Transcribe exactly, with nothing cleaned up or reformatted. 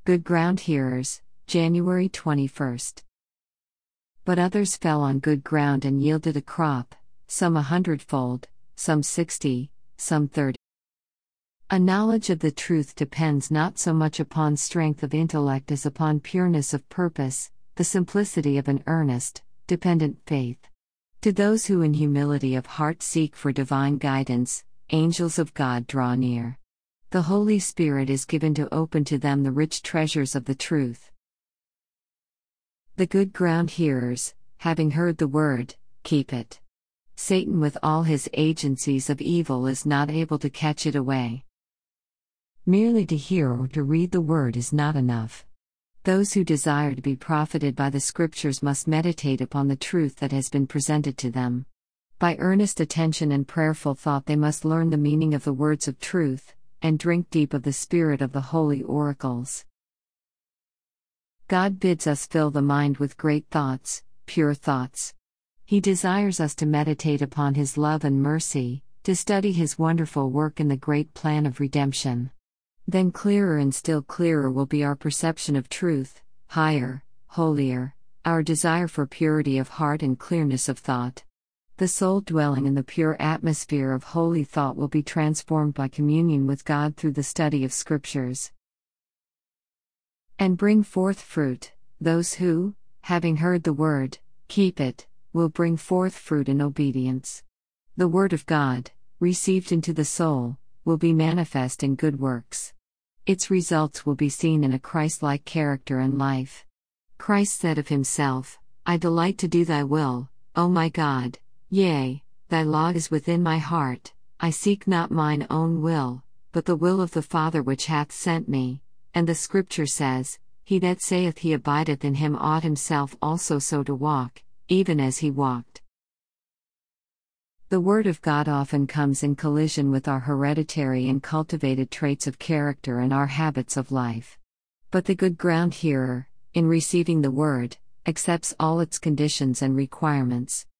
Good ground hearers, January twenty-first. But others fell on good ground and yielded a crop, some a hundredfold, some sixty, some thirty. A knowledge of the truth depends not so much upon strength of intellect as upon pureness of purpose, the simplicity of an earnest, dependent faith. To those who in humility of heart seek for divine guidance, angels of God draw near. The Holy Spirit is given to open to them the rich treasures of the truth. The good ground hearers, having heard the word, keep it. Satan with all his agencies of evil is not able to catch it away. Merely to hear or to read the word is not enough. Those who desire to be profited by the Scriptures must meditate upon the truth that has been presented to them. By earnest attention and prayerful thought they must learn the meaning of the words of truth, and drink deep of the spirit of the holy oracles. God bids us fill the mind with great thoughts, pure thoughts. He desires us to meditate upon His love and mercy, to study His wonderful work in the great plan of redemption. Then clearer and still clearer will be our perception of truth, higher, holier, our desire for purity of heart and clearness of thought. The soul dwelling in the pure atmosphere of holy thought will be transformed by communion with God through the study of Scriptures. And bring forth fruit, those who, having heard the word, keep it, will bring forth fruit in obedience. The word of God, received into the soul, will be manifest in good works. Its results will be seen in a Christ-like character and life. Christ said of Himself, I delight to do Thy will, O my God, yea, Thy law is within my heart. I seek not mine own will, but the will of the Father which hath sent me. And the Scripture says, He that saith he abideth in Him ought himself also so to walk, even as He walked. The Word of God often comes in collision with our hereditary and cultivated traits of character and our habits of life. But the good ground hearer, in receiving the Word, accepts all its conditions and requirements.